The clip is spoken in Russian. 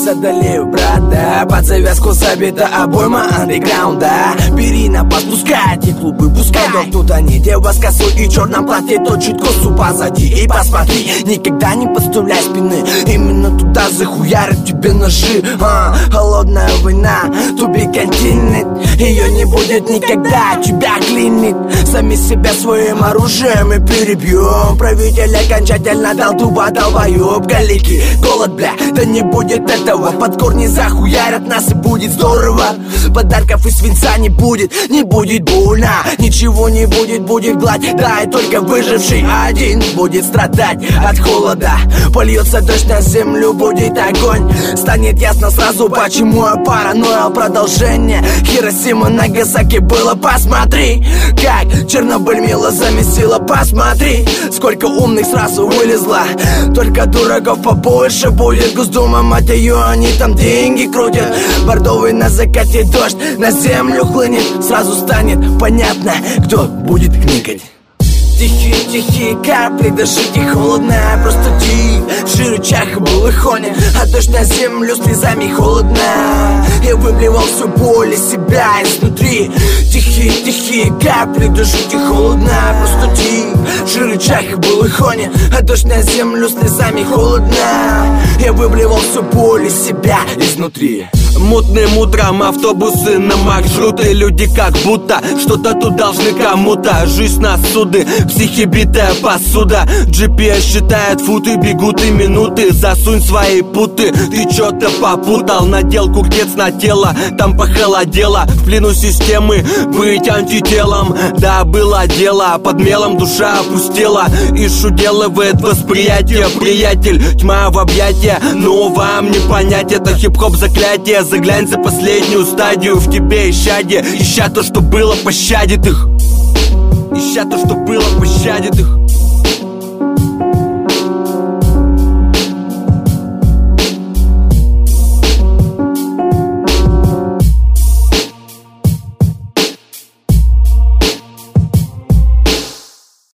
нас одолеют, брат, да. Под завязку забита обойма андеграунда. Бери на бас, пускай эти клубы, пускай тут они. Дева с косой и черном платье точит косу позади. И посмотри, никогда не подставляй спины, именно туда захуярят тебе ножи. Холодная война, тупик континент, ее не будет никогда, тебя клинит. Сами себя своим оружием и перебьем. Правитель окончательно дал дуба, долбоеб. Галики, голод, бля, да не будет этого. Под корни захуярят нас и будет здорово. Подарков и свинца не будет больно. Ничего не будет, будет гладь. Да, и только выживший один будет страдать от холода. Польется дождь на землю, будет огонь. Станет ясно сразу, почему я паранойя. Продолжение Хиросима, Нагасаки было. Посмотри, как Чернобыль мило замесила. Посмотри, сколько умных сразу вылезло. Только дураков побольше будет. Госдума, мать ее, они там деньги крутят. Бордовый на закате дождь на землю хлынет. Сразу станет понятно, кто будет кникать. Тихие капли, дышите холодно. Просто в широчах был и хоне. А дождь на землю слезами холодно. Я выплевал всю боль из себя изнутри. Тихие капли, дышите холодно. Просто в широчах был и хоне. А дождь на землю слезами холодно. Я выплевал всю боль из себя изнутри. Мутным утром автобусы на маршруты. Люди как будто что-то тут должны кому-то. Жизнь на суды, психи битая посуда. GPS считает футы, бегут и минуты. Засунь свои путы, ты чё-то попутал. Надел куртец на тело, там похолодело. В плену системы быть антителом. Да, было дело, под мелом душа опустела. И шуделывает восприятие. Приятель, тьма в объятия, но вам не понять. Это хип-хоп заклятие. Заглянь за последнюю стадию, в тебе исчадие. Ища то, что было, пощадит их. Ища то, что было, пощадит их.